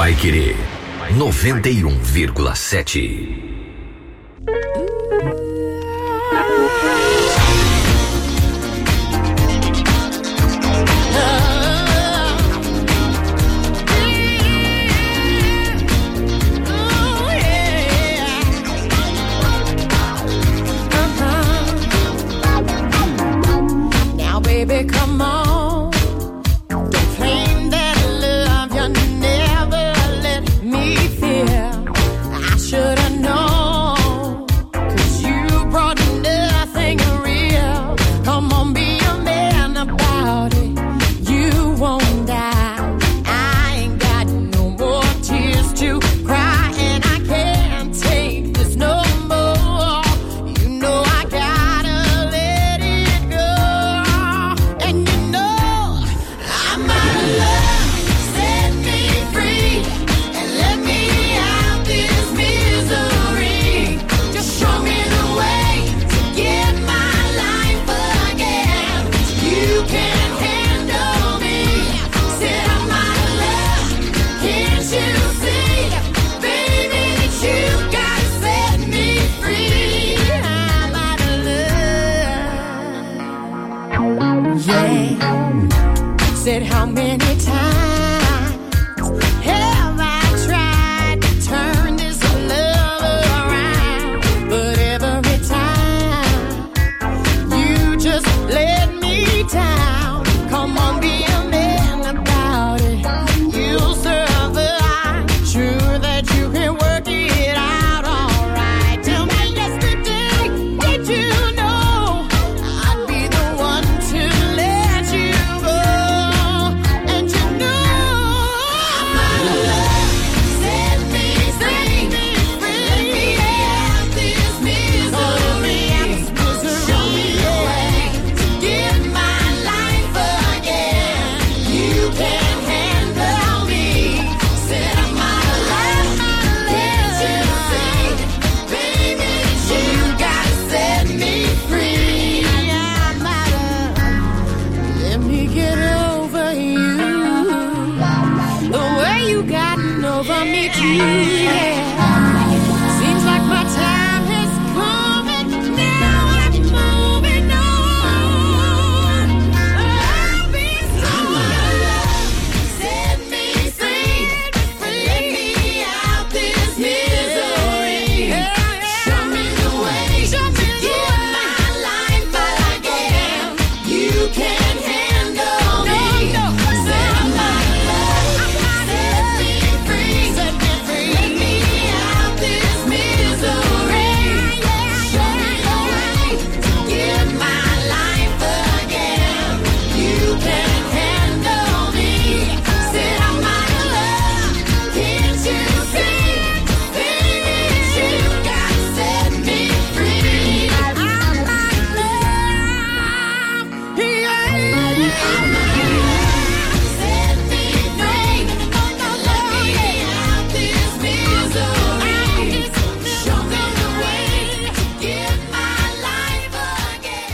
Paiquerê 91,7. Baby, come on. Don't claim that love you never let me feel. I should have known, 'cause you brought nothing real. Come on, be a man about it. You won't die. I ain't got no more tears to cry, and I can't take this no more. You know I gotta let it go. And you know I'm out of love. Set me free and let me out this misery. Just show me the way to get my life again. You can't handle me. Said I'm out of love. Can't you see, baby, that you gotta set me free? I'm out of love. Yeah. Said how many times have I tried to turn this love around? But every time you just let me down. Come on, be a man about it. You'll survive. Sure that you can work it out alright. Tell me yesterday, did you know I'd be the one to let you go? And you know I'm out of love. Set me free. Let me out this misery. Show me the way to get my life again. You can't handle me. Said I'm out of love. Can't you see, baby, you gotta set me free? I'm out of. Let me get over you. The way you gotten over me too. Yeah. Seems like my time has come and now I'm moving on. I'll be so alone. Set me free. Let me out this misery. Show me the way to get my life again. You can't handle me. Said I'm out of love. Set me free. Let me out this misery. Show me the way to get my life again. You can't handle me. Said I'm out of love. Can't you see, baby, you gotta set me free? I'm out of love. Yeah. I'm out of love. Set me free. Let me out this misery. Show me the way to get my life again.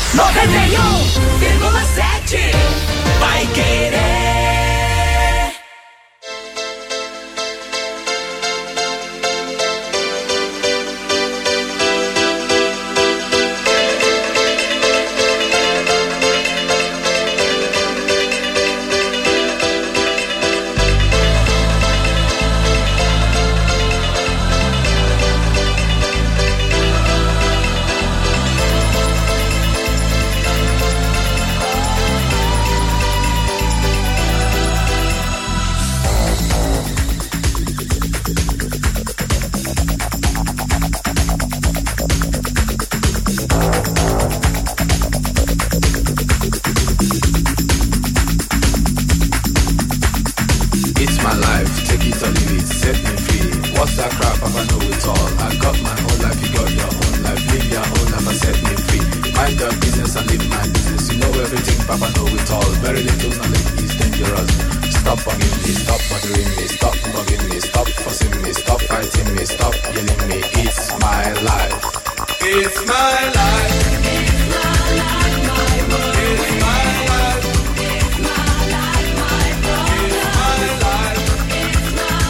91,7 Vai Querer. It's my life, take it or leave it, set me free. What's that crap? Papa know it all. I got my own life, you got your own life. Live your own life and set me free. Mind your business and live my business. You know everything, Papa know it all. Very little knowledge is dangerous. Stop bugging me, stop bothering me, stop bugging me, stop fussing me, stop fighting me, stop yelling me. It's my life. It's my life. It's my life, my world. It's my life. It's my life, my brother. It's my life. It's my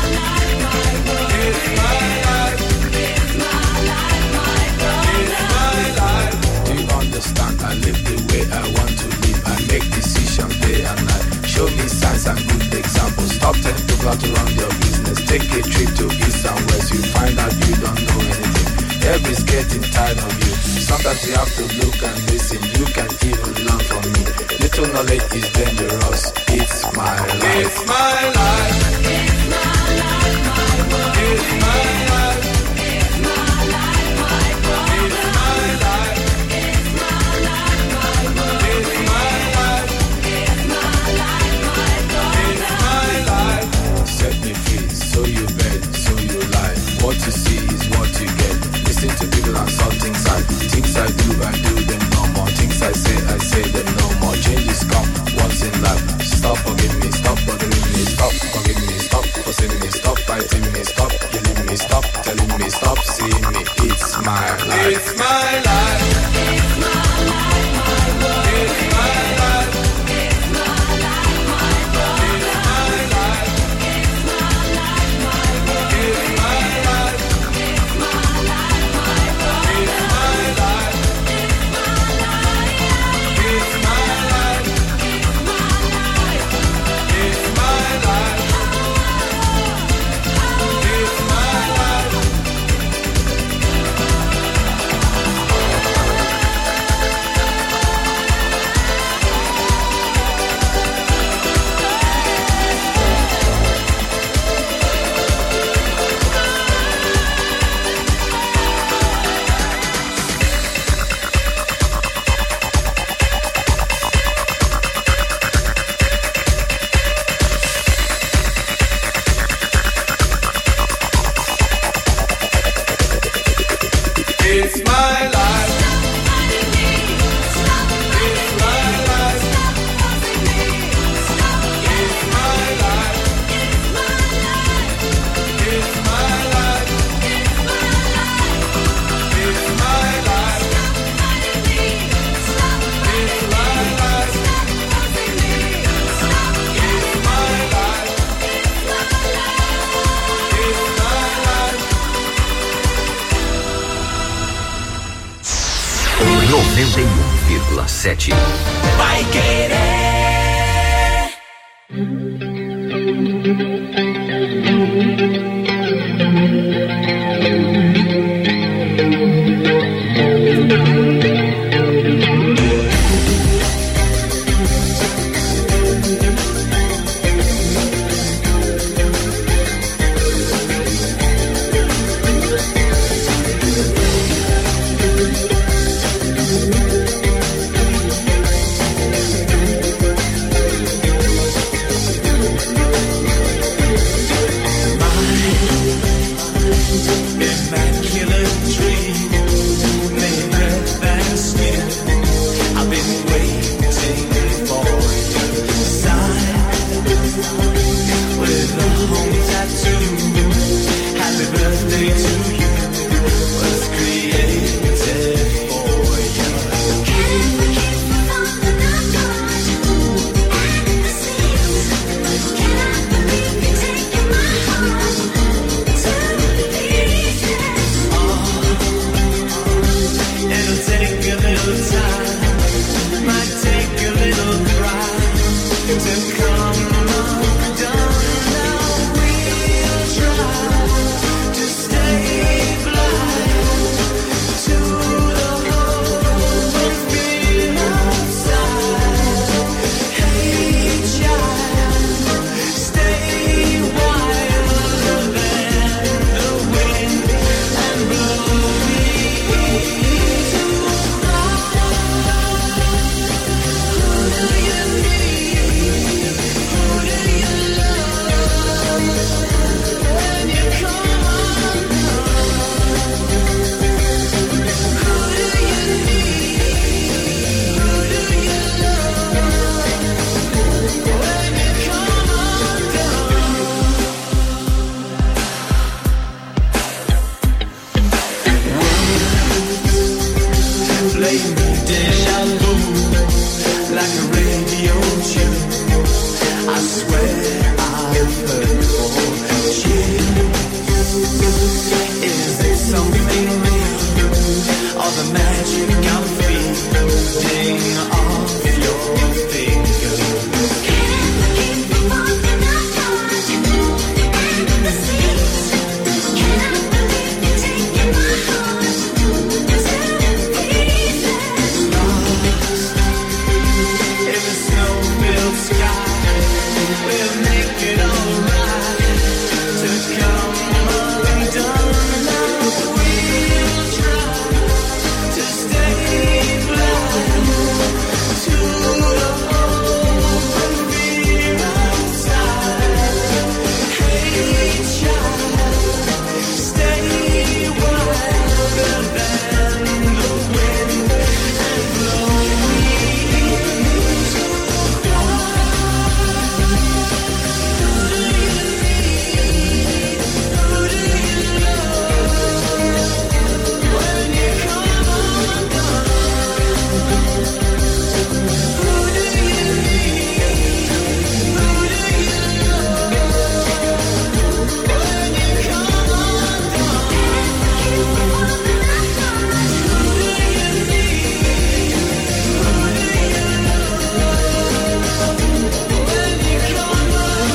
Show me signs and good examples. Stop telling people how to run your business. Take a trip to east and west. You find out you don't know anything. Everybody's getting tired of you. Sometimes you have to look and listen. You can even learn from me. Little knowledge is dangerous. It's my life. It's my life. It's my life, my world. It's my life. It's my life, my world. It's my life. It's my life, my world. It's my life. It's my life, my world. It's my life. Set me free, so you bet, so you lie. What you see is what you get. Listen to people and saw things I do them no more. Things I say them no more. Changes come once in life. Stop forgiving me, stop bothering me, stop forgiving me, stop forcing me, stop fighting me, stop killing me, stop telling me, stop seeing me. It's my life. It's my life. It's my life, my world. It's my life. It's my life, my world. It's my life. It's my life, my world. It's my life. It's my life, my world. It's my life. It's my life. It's my life. It's my life. It's my life. It's my life. It's my life. It's my life. It's my life. It's my life. It's my life. It's my life. It's my life. 91,7 Vai querer. Magic of your fingers. of sky will make it alright to come undone. Now we'll try to stay blind to the open fear outside. Hey child, stay wilder than the wind and blow me to fly. Who do you need? Who do you love when you come undone? Who do you need? Who do you love when you come undone? Who do you need? Who do you love when you come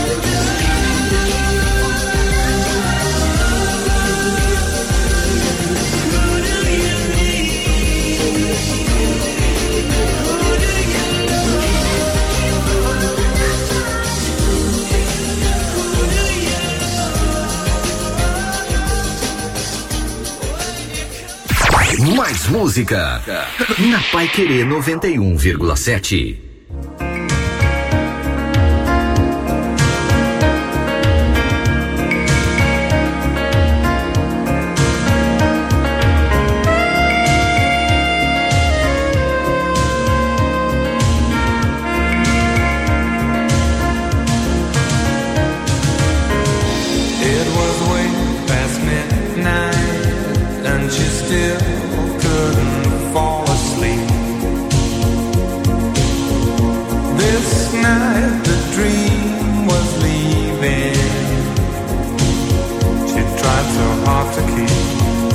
Mais música na Paiquerê 91,7. It was way past midnight and she still couldn't fall asleep. This night the dream was leaving. She tried so hard to keep.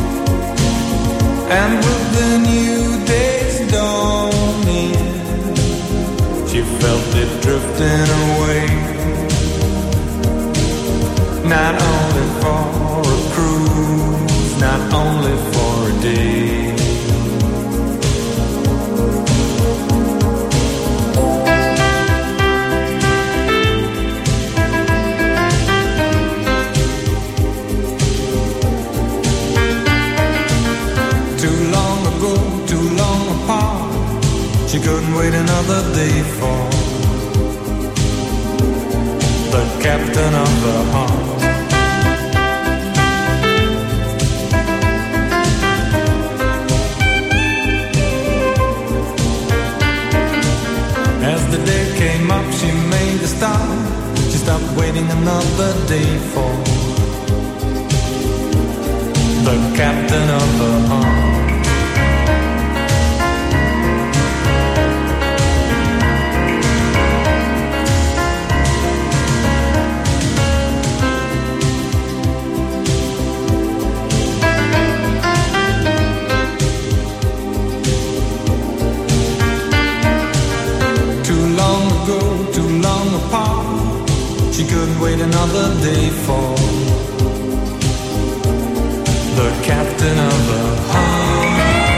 And with the new day's dawning, she felt it drifting away. Not only for a cruise, not only for a day. Too long ago, too long apart, she couldn't wait another day for the captain of the heart. As the day came up, she made a stop. She stopped waiting another day for the captain of the heart. Too long apart, she couldn't wait another day for the captain of the heart.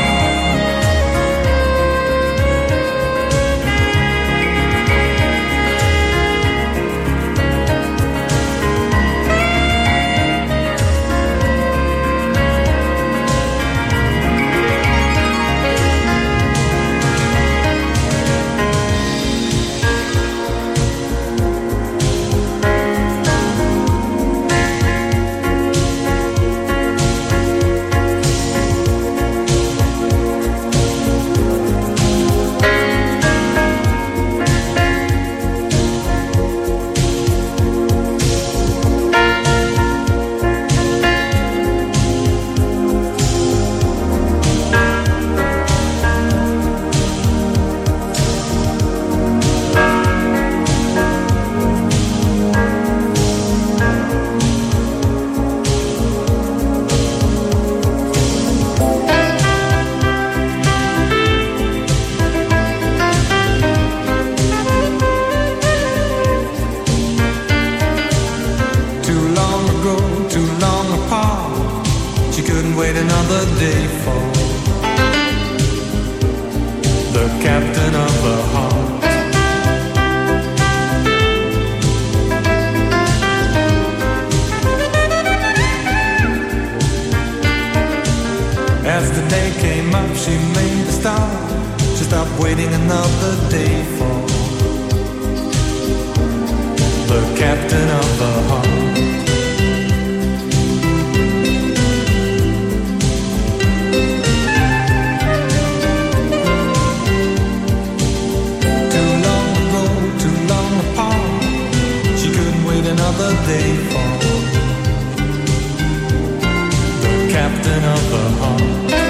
wait another day for the captain of the heart. she made a stop. She stopped waiting another day for the captain of the heart. Too long ago, too long apart, she couldn't wait another day for the captain of the heart.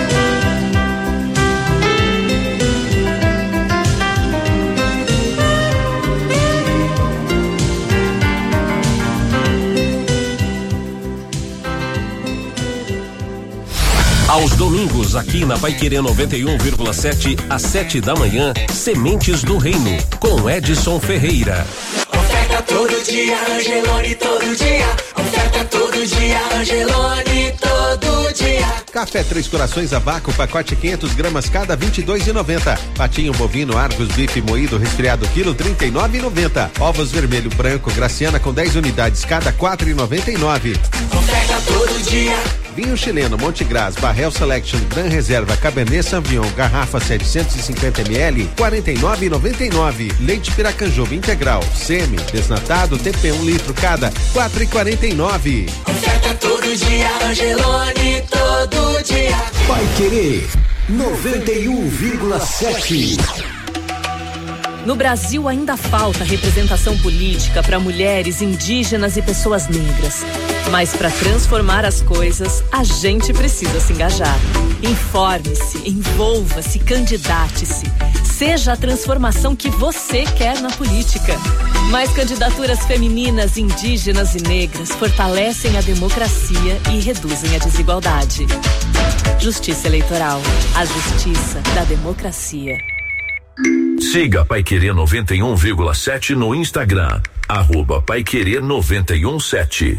Aos domingos, aqui na Paiquerê 91,7, às 7 da manhã, Sementes do Reino, com Edson Ferreira. Oferta todo dia, Angelone todo dia. Oferta todo dia, Angelone todo dia. Café Três Corações a vácuo, pacote 500 gramas cada, R$22,90. Patinho bovino Argos bife moído resfriado quilo, R$39,90. Ovos vermelho branco Graciana com 10 unidades cada, R$4,99. Oferta todo dia. Vinho chileno Montegras Barrel Selection Gran Reserva Cabernet Sauvignon garrafa 750 ml, R$49,99. Leite Piracanjuba integral semi desnatado TP 1 litro cada, R$4,49. Oferta todo dia, Angelone todo dia. Paiquerê 91,7. No Brasil ainda falta representação política para mulheres, indígenas e pessoas negras. Mas para transformar as coisas, a gente precisa se engajar. Informe-se, envolva-se, candidate-se. Seja a transformação que você quer na política. Mais candidaturas femininas, indígenas e negras fortalecem a democracia e reduzem a desigualdade. Justiça Eleitoral, a justiça da democracia. Siga Paiquerê 91,7 no Instagram, @Paiquerê 91,7.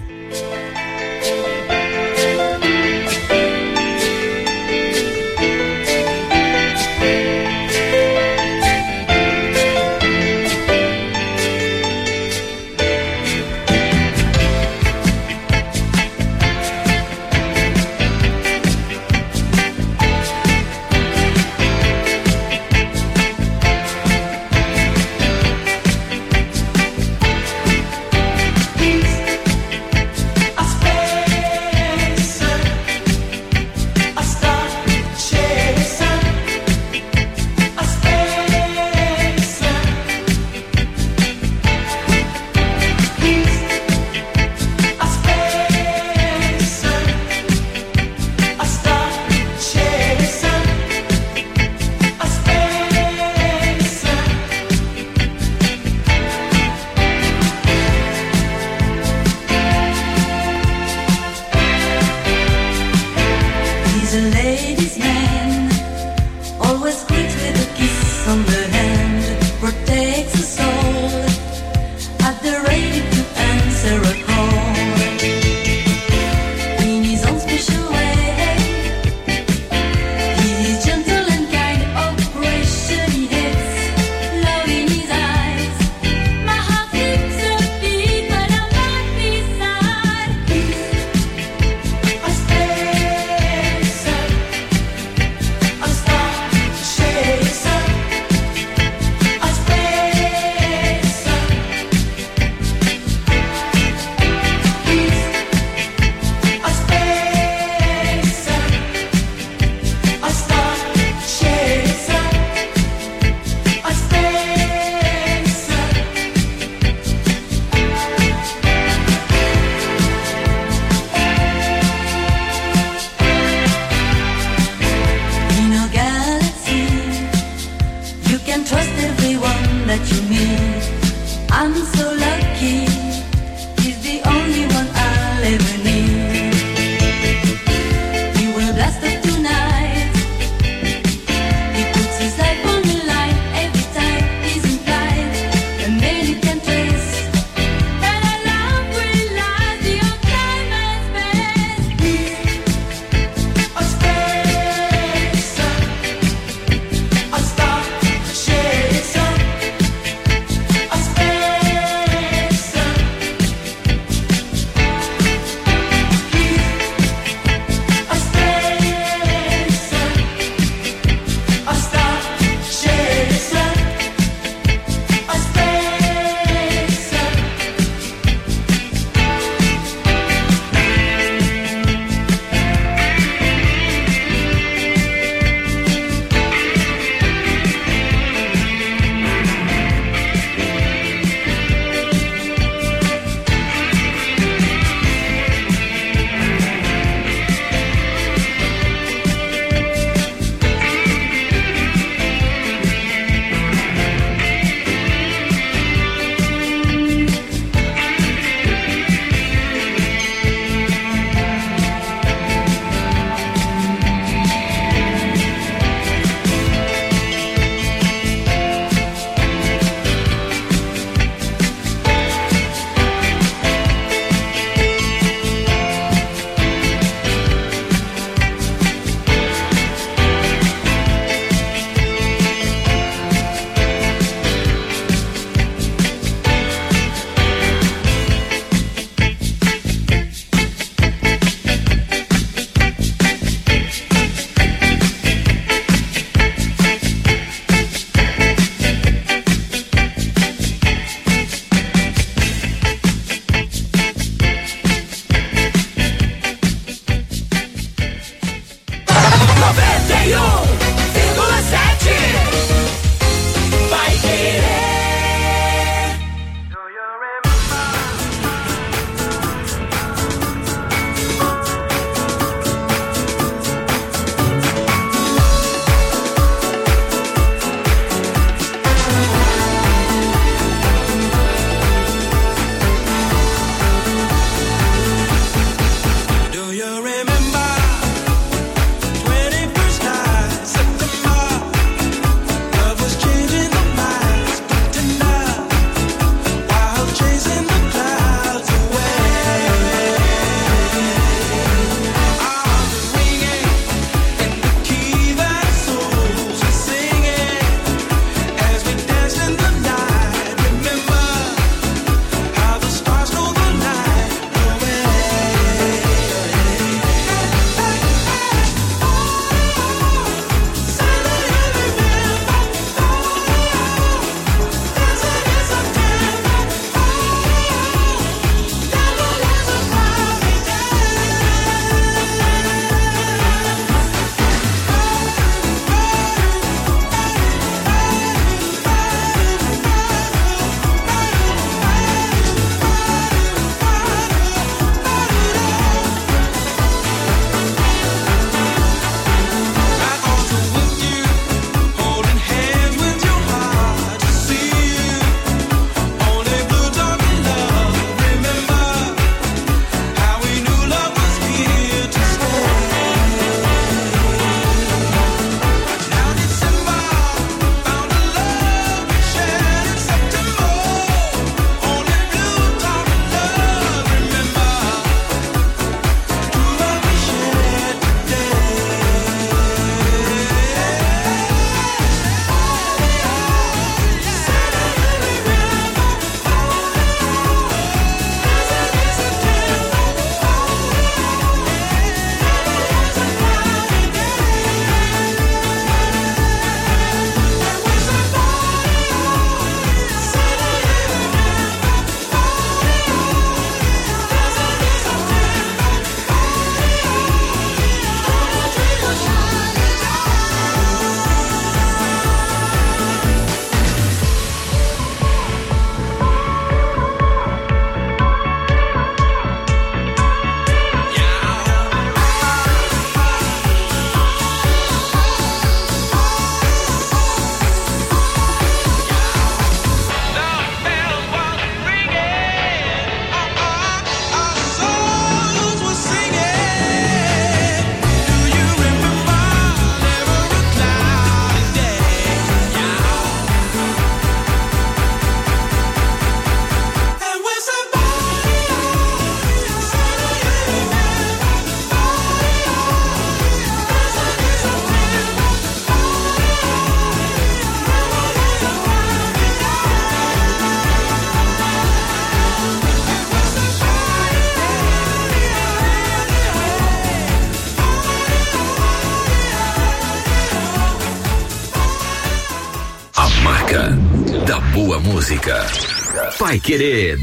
música. Paiquerê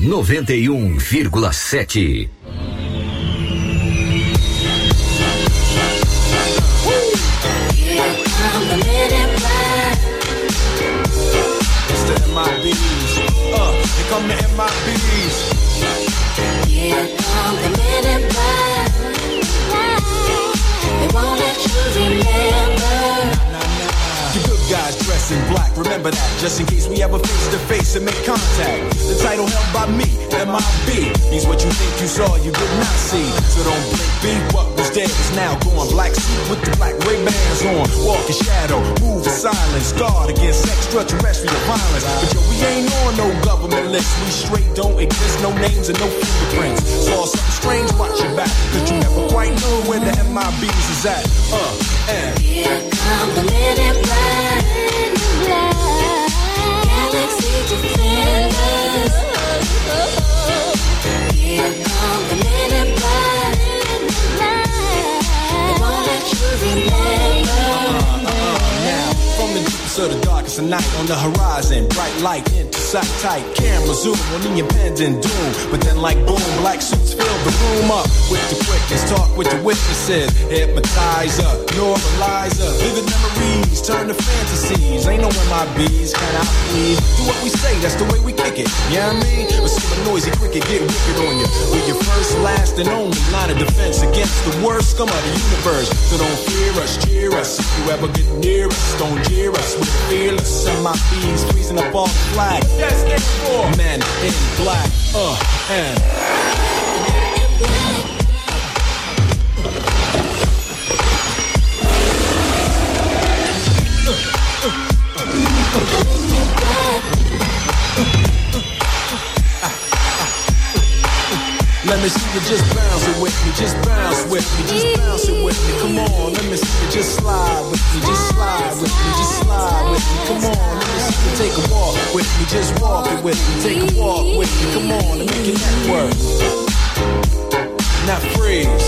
91,7. MIBs. Here come the MIBs. Here come the men in black. They won't let you remember. The good guys dress in black, remember that, just in case we ever face to face and make contact. The title held by me, MIB, means what you think you saw, you did not see. So don't blink, be what was dead is now gone. Black suit with the black Ray-Bans on, walk in shadow, move in silence, guard against extraterrestrial violence. But yo, we ain't on no government list, we straight don't exist, no names and no fingerprints. Saw something strange, watch your back, cause you never quite know where the MIBs is at. And here come the men in black. Galaxy defenders. Here come the men in black. They won't let you remember. Now, from the deepest of the darkest of night, on the horizon, bright light into sight tight. Camera zoom on the impending doom, but then like boom, black suits fill the room up with the quickness. Talk with the witnesses, hypnotizer, normalizer, vivid memories turn to fantasies. Ain't no MIBs, can I please? Do what we say, that's the way we kick it. You know what I mean? Or see a noisy cricket get wicked on you. We're your first, last, and only line of defense against the worst scum of the universe. So don't fear us, cheer us. If you ever get near us, don't jeer us. We're fearless. MIBs freezing up all the flag. That's it for men in black. And let me see you just bounce it with me, just bounce with me, just bounce it with me. Come on, let me see you just slide with me, just slide with me, just slide with me. Come on, let me see you take a walk with me, just walk it with me, take a walk with me. Come on, and make it work. Now freeze.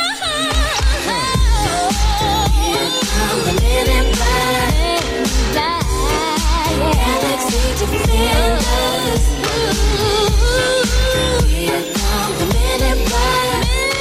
Here come the men in black. Galaxy defenders. Here come the men in black.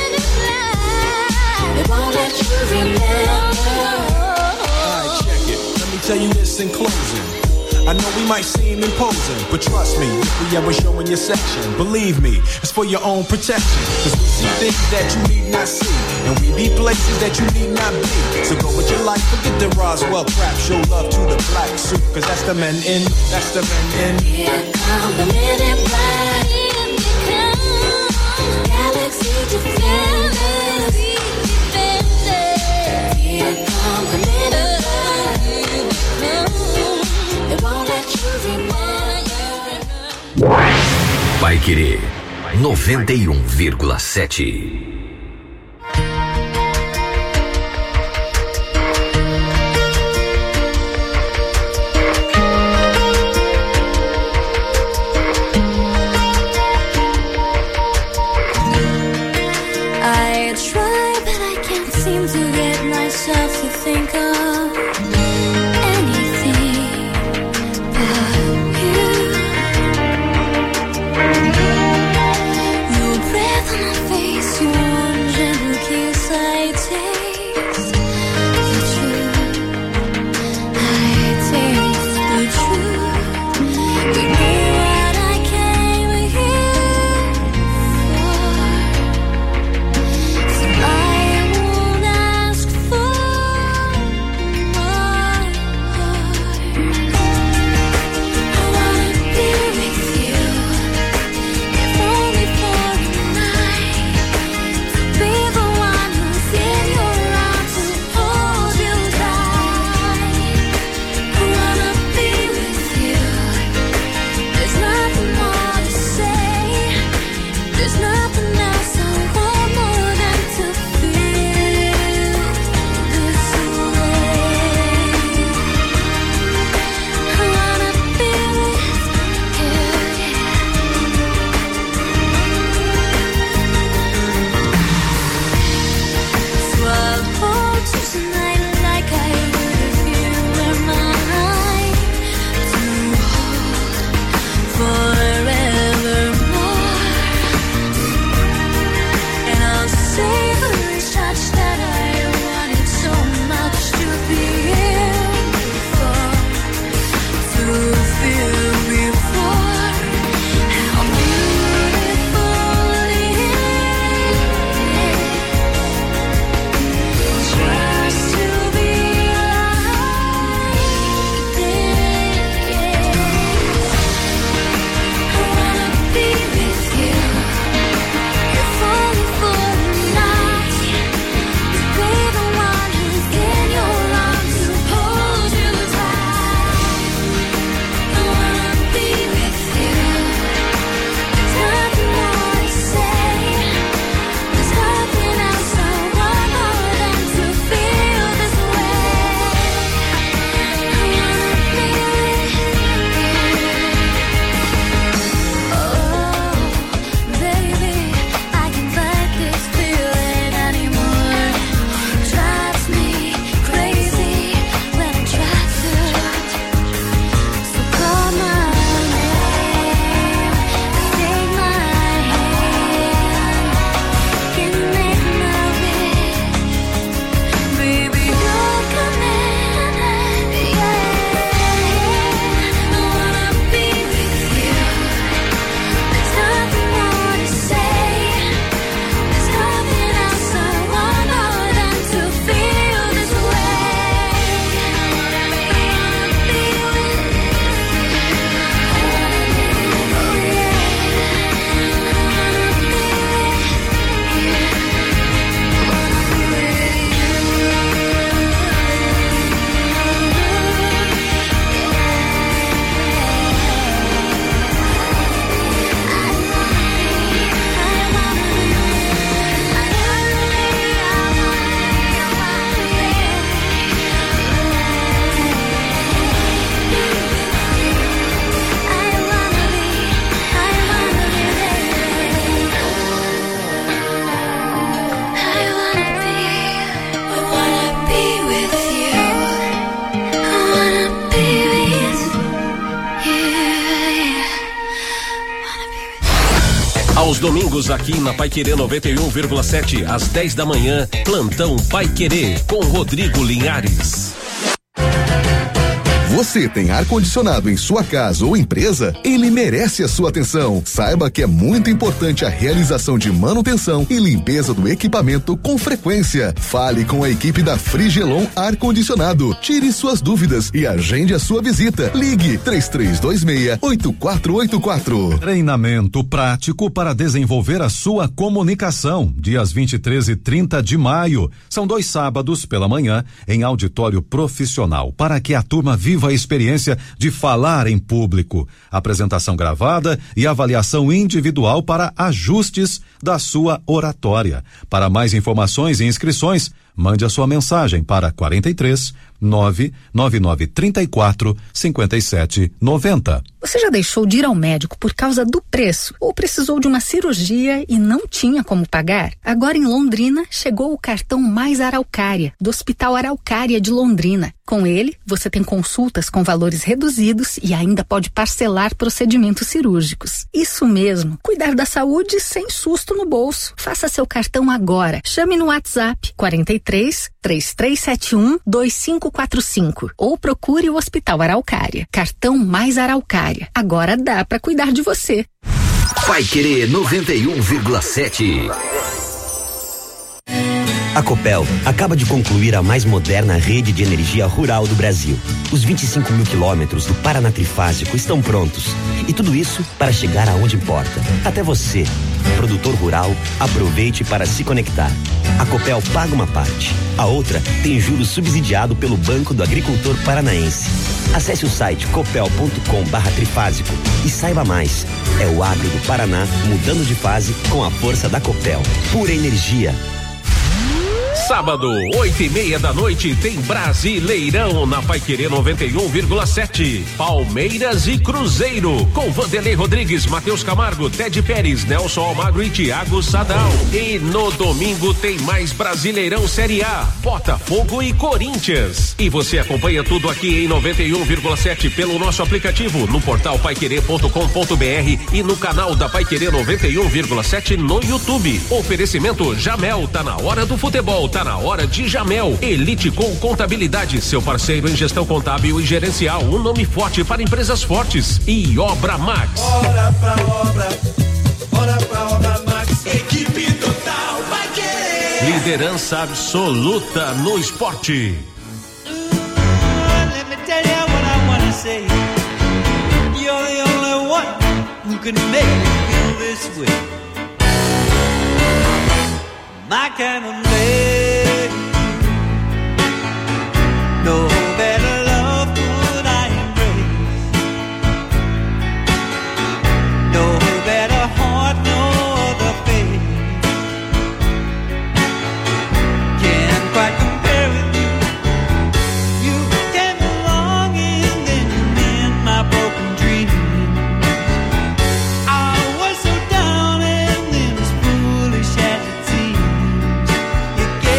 They won't let you remember. Alright, check it. Let me tell you this in closing. I know we might seem imposing, but trust me, if we ever show in your section, believe me, it's for your own protection. Cause we see things that you need not see, and we be places that you need not be. So go with your life, forget the Roswell crap, show love to the black suit, cause that's the men in, that's the men in. Here come the men in black. Galaxy defenders. Here come the men in black. They won't let you remember. Paiquerê 91,7. Your breath on my face, your Aos domingos aqui na Paiquerê 91,7 às 10 da manhã, plantão Paiquerê com Rodrigo Linhares. Você tem ar-condicionado em sua casa ou empresa? Ele merece a sua atenção. Saiba que é muito importante a realização de manutenção e limpeza do equipamento com frequência. Fale com a equipe da Frigelon Ar-Condicionado. Tire suas dúvidas e agende a sua visita. Ligue 3326-8484. Treinamento prático para desenvolver a sua comunicação. Dias 23 e 30 de maio. São 2 sábados pela manhã em auditório profissional para que a turma viva a experiência de falar em público, apresentação gravada e avaliação individual para ajustes da sua oratória. Para mais informações e inscrições, mande a sua mensagem para 43 99934 5790. Você já deixou de ir ao médico por causa do preço ou precisou de uma cirurgia e não tinha como pagar? Agora em Londrina chegou o cartão Mais Araucária, do Hospital Araucária de Londrina. Com ele, você tem consultas com valores reduzidos e ainda pode parcelar procedimentos cirúrgicos. Isso mesmo, cuidar da saúde sem susto no bolso. Faça seu cartão agora. Chame no WhatsApp 43 3371 2545 ou procure o Hospital Araucária. Cartão Mais Araucária. Agora dá pra cuidar de você. Paiquerê 91,7. A Copel acaba de concluir a mais moderna rede de energia rural do Brasil. Os 25 mil quilômetros do Paraná Trifásico estão prontos. E tudo isso para chegar aonde importa. Até você, produtor rural, aproveite para se conectar. A Copel paga uma parte. A outra tem juros subsidiado pelo Banco do Agricultor Paranaense. Acesse o site copel.com/trifásico e saiba mais. É o agro do Paraná mudando de fase com a força da Copel. Pura energia. Sábado, 8:30 da noite, tem Brasileirão na Paiquerê 91,7. Palmeiras e Cruzeiro, com Vanderlei Rodrigues, Matheus Camargo, Ted Pérez, Nelson Almagro e Thiago Sadal. E no domingo tem mais Brasileirão Série A, Botafogo e Corinthians. E você acompanha tudo aqui em 91,7 pelo nosso aplicativo, no portal paiquerê.com.br e no canal da Paiquerê 91,7 no YouTube. Oferecimento Jamel, tá na hora do futebol. Tá na hora de Jamel. Elite com Contabilidade, seu parceiro em gestão contábil e gerencial. Um nome forte para empresas fortes. E Obra Max. Bora pra Obra Max. Equipe total vai querer. Liderança absoluta no esporte. Let me tell you what I wanna say. You're the only one who can make me feel this way. My kind of lady, no better love could I embrace, no better heart, no other face can't quite compare with you. You came along and then you mend my broken dreams. I was so down and then as foolish as it seems.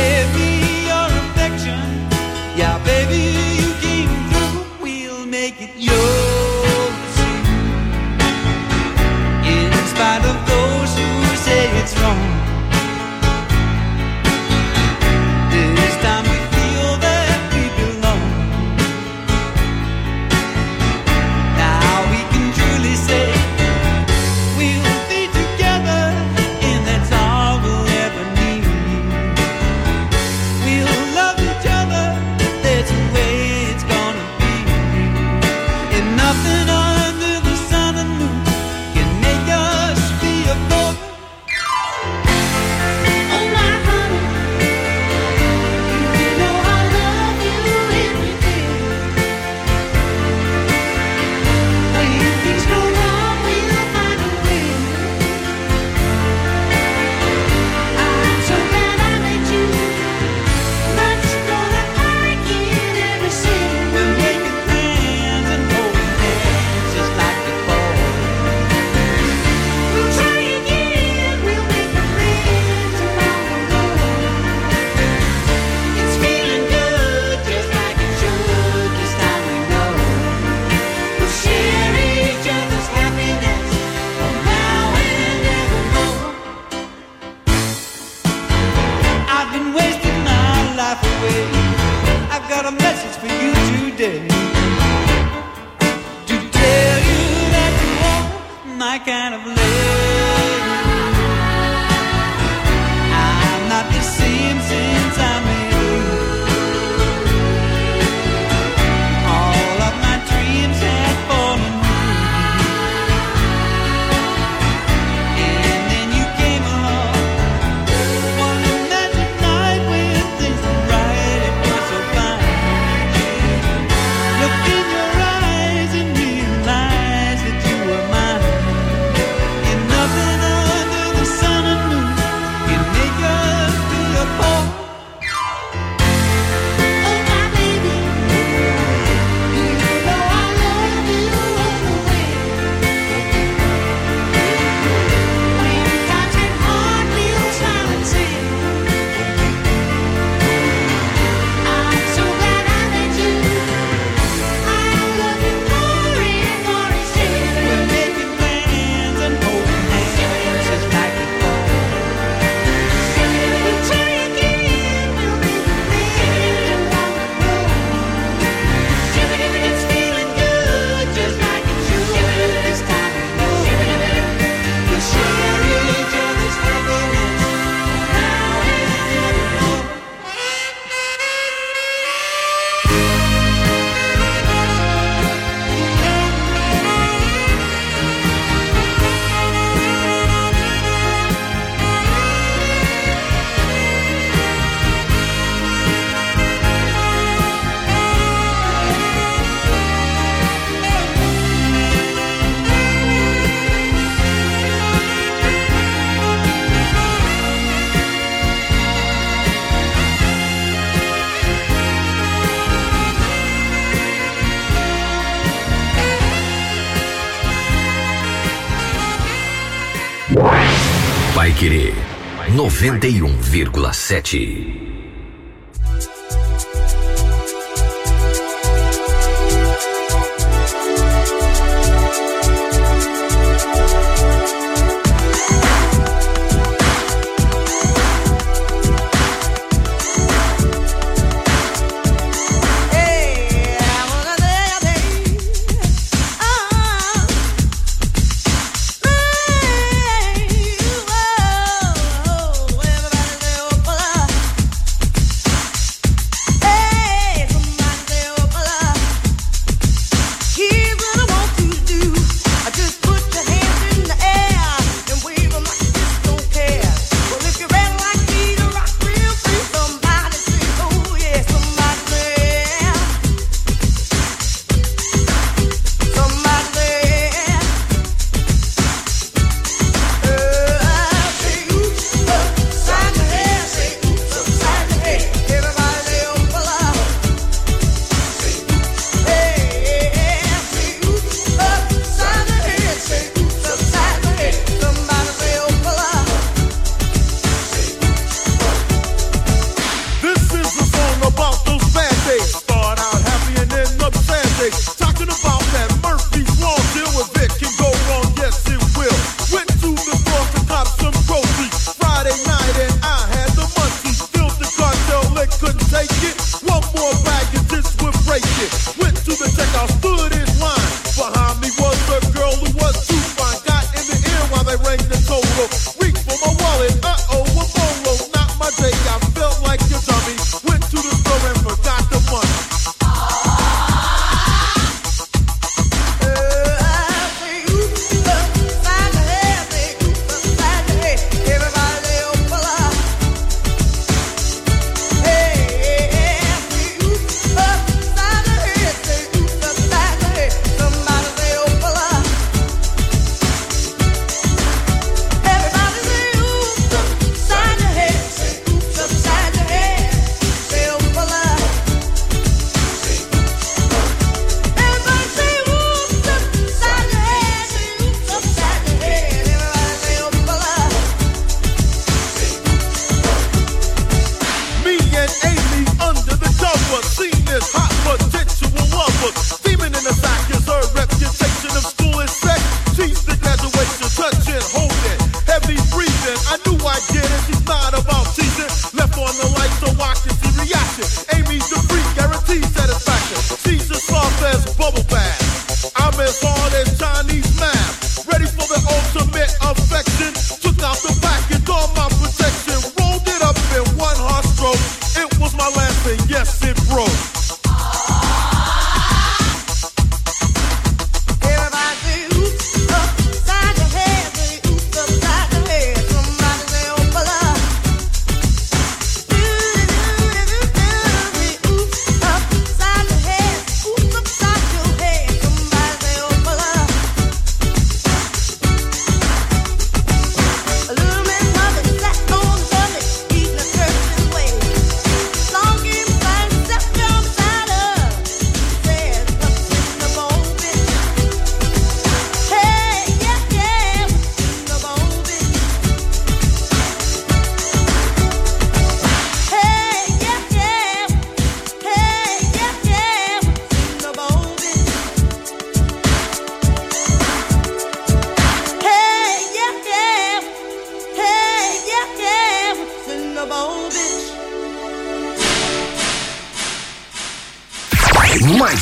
of late. I'm not the same since I met you. All of my dreams had fallen through, and then you came along. One magic night when things were right, it was so fine. Look in your eyes and realize that you were mine. And nothing under the sun and moon can make us feel apart. Oh my baby, you know I love you all the way. When you touch it hard, we'll smile and sing. I'm so glad I met you. I love you more and more each day. We're making plans and holding hands just like before. We'll try again, we'll make a plan down the road. It's feeling good just like it should this time of year. We'll share each other's happiness now and evermore. Paiquerê 91,7.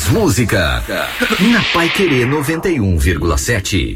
mais música. Na Paiquerê 91,7.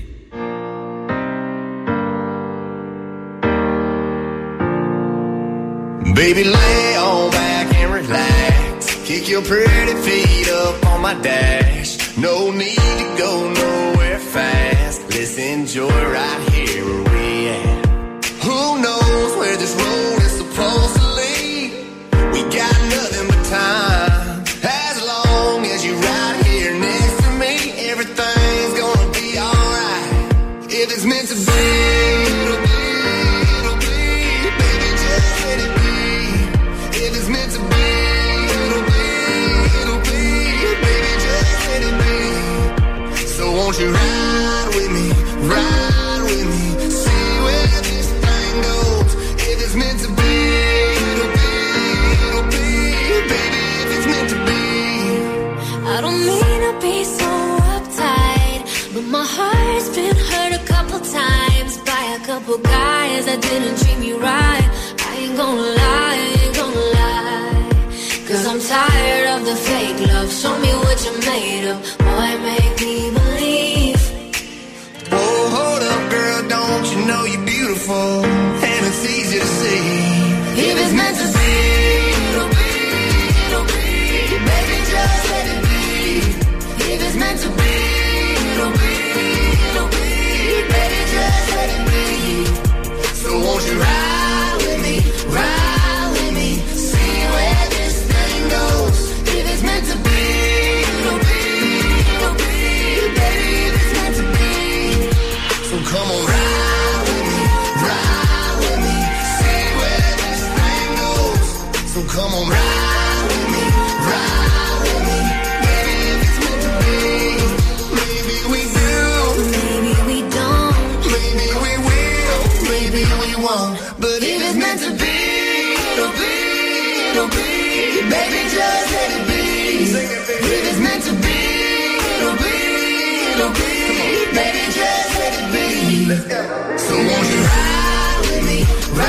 Baby, lay on back and relax. Kick your pretty feet up on my dash. No need to go nowhere fast. Let's enjoy right here where we at. Who knows where this road is supposed to lead? We got nothing but time. As long as you're right here next to me, everything's gonna be alright. If it's meant to be, it'll be, it'll be. Baby, just let it be. If it's meant to be, it'll be, it'll be. Baby, just let it be. So won't you ride with me, ride with me, see where this thing goes. If it's meant to be, it'll be, it'll be. Baby, if it's meant to be. I don't mean to be so uptight, but my heart's been hurt a couple times by a couple guys that didn't treat me right. I ain't gonna lie, I ain't gonna lie. 'Cause I'm tired of the fake love. Show me what you're made of, boy, make me believe. Oh, hold up, girl, don't you know you're beautiful? And it's easy to see. If it's meant to be, it'll be, it'll be. Baby, just let it be. If it's meant to be, it'll be, it'll be. Baby, just let it be. So won't you ride with me, ride with me, see where this thing goes. If it's meant to be, it'll be, it'll be. Baby, if it's meant to be. So come on, ride with me, see where this thing goes. So come on, ride with me, baby, if it's meant to be. Maybe we do, maybe we don't, maybe we will, maybe we won't. But if it's meant to be, it'll be, it'll be. Baby, just let it be. If it's meant to be, it'll be, it'll be. Baby, just let it be. So won't you ride with me,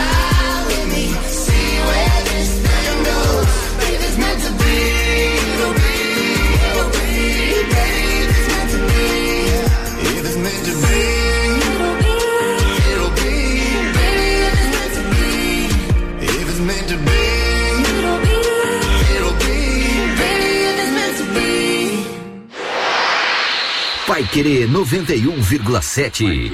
see where this thing goes. If it's meant to be, it'll be, it'll be. Baby, if it's meant to be, if it's meant to be, it'll be, it'll be. baby, if it's meant to be, If it's meant to be, it'll be, it'll be. baby, if it's meant to be. Paiquerê 91,7.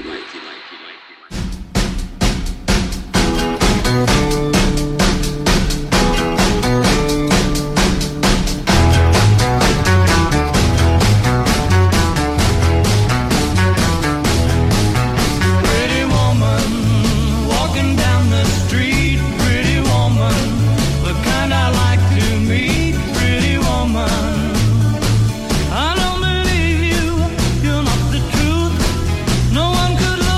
Pretty woman, walking down the street. Pretty woman, the kind I like to meet. Pretty woman, I don't believe you, you're not the truth. No one could love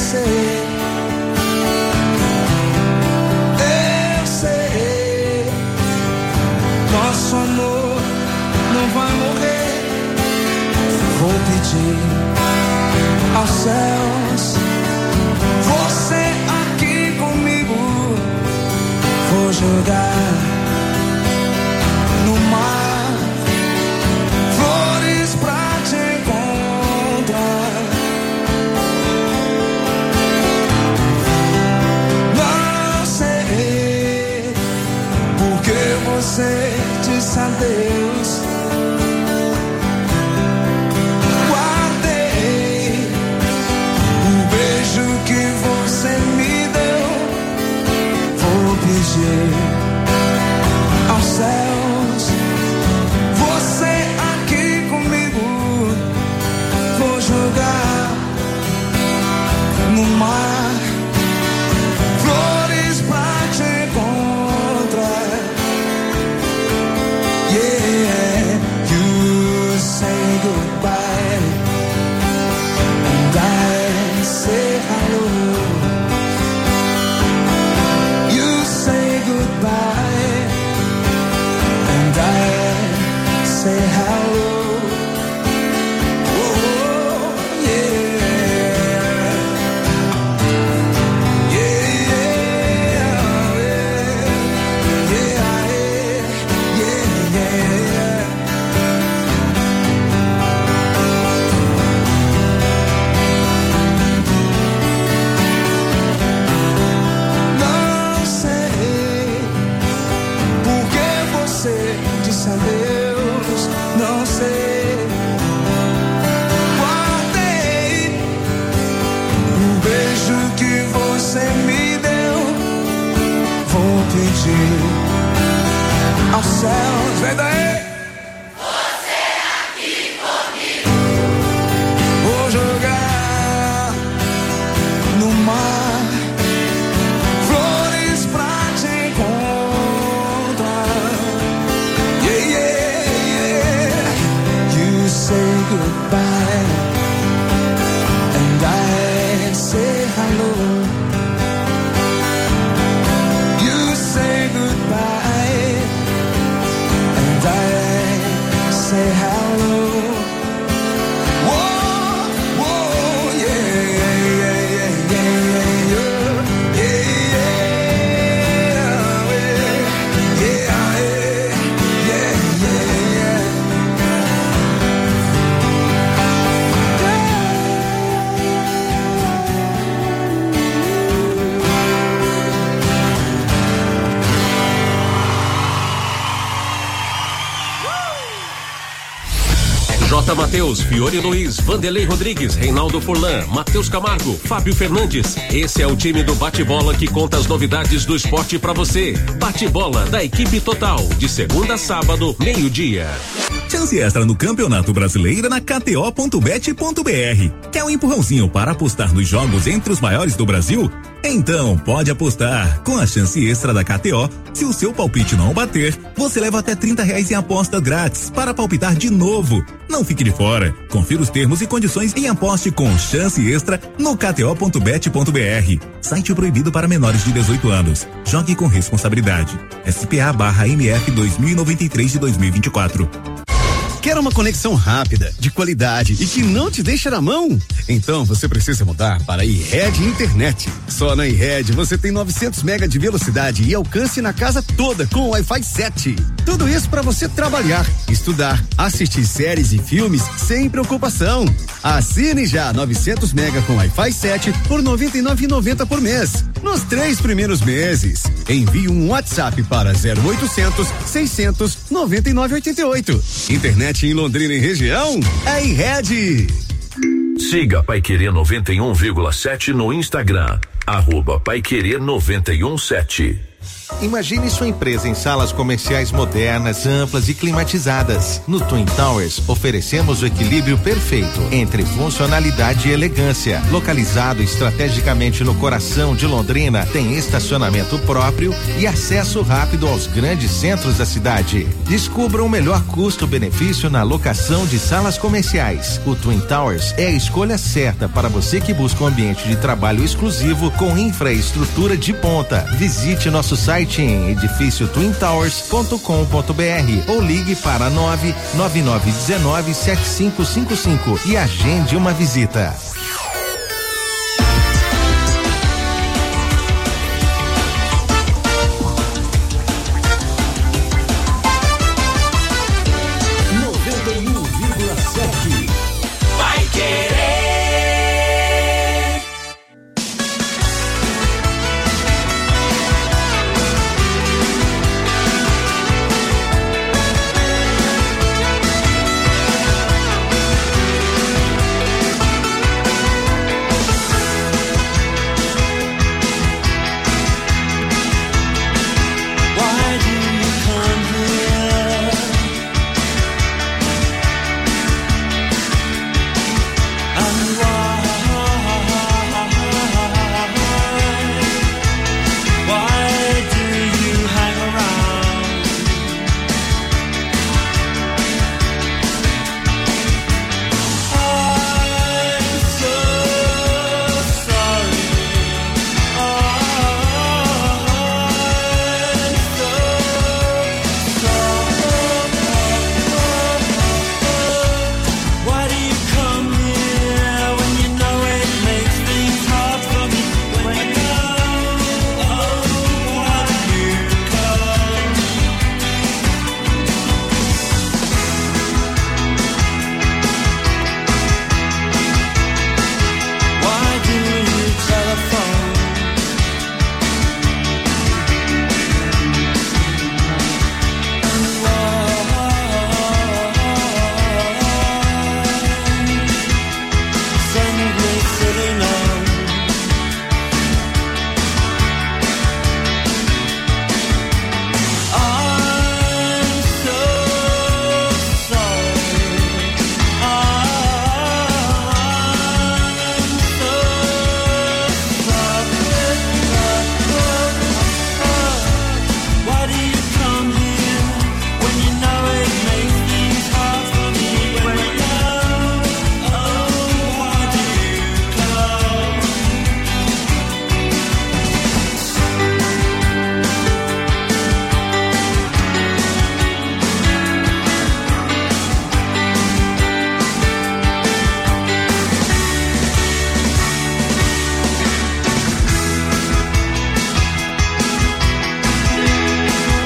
sei, nosso amor não vai morrer. Vou pedir aos céus, você aqui comigo. Vou jogar no mar flores pra te encontrar. Não sei porque você disse adeus. Guardei o beijo que você me deu. Vou pedir aos céus, você aqui comigo. Vou jogar no mar flores pra te encontrar. Yeah, you say goodbye and I say hello. You say goodbye and I say hello. Oh, yeah. Não sei porque você disse adeus. Não sei. Guardei o beijo que você me deu. Vou pedir aos céus, vem daí. Você aqui comigo. Vou jogar no mar flores pra te encontrar. Yeah, yeah, yeah. You say goodbye and I say hello. You say goodbye and I say hello. Whoa, whoa, yeah, yeah, yeah, yeah, yeah, J. Matheus, Fiore Luiz, Vanderlei Rodrigues, Reinaldo Furlan, Matheus Camargo, Fábio Fernandes. Esse é o time do Bate-Bola que conta as novidades do esporte pra você. Bate-Bola da equipe total, de segunda a sábado, meio-dia. Chance extra no Campeonato Brasileiro na KTO.bet.br. Quer um empurrãozinho para apostar nos jogos entre os maiores do Brasil? Então pode apostar. Com a chance extra da KTO, se o seu palpite não bater, você leva até R$30 em aposta grátis para palpitar de novo. Não fique de fora. Confira os termos e condições e aposte com chance extra no KTO.bet.br. Site proibido para menores de 18 anos. Jogue com responsabilidade. SPA/MF 2093 de 2024. Quer uma conexão rápida, de qualidade e que não te deixa na mão? Então você precisa mudar para a iRed Internet. Só na iRed você tem 900 mega de velocidade e alcance na casa toda com Wi-Fi 7. Tudo isso para você trabalhar, estudar, assistir séries e filmes sem preocupação. Assine já 900 mega com Wi-Fi 7 por R$ 99,90 por mês. Nos 3 primeiros meses. Envie um WhatsApp para 0800 600 9988. Internet em Londrina e região é iRed. Siga Paiquerê 91,7 no Instagram, @Paiquerê 91,7. Imagine sua empresa em salas comerciais modernas, amplas e climatizadas. No Twin Towers, oferecemos o equilíbrio perfeito entre funcionalidade e elegância. Localizado estrategicamente no coração de Londrina, tem estacionamento próprio e acesso rápido aos grandes centros da cidade. Descubra o melhor custo-benefício na locação de salas comerciais. O Twin Towers é a escolha certa para você que busca um ambiente de trabalho exclusivo com infraestrutura de ponta. Visite nosso site em edifíciotwintowers.com.br ou ligue para 999197555 e agende uma visita.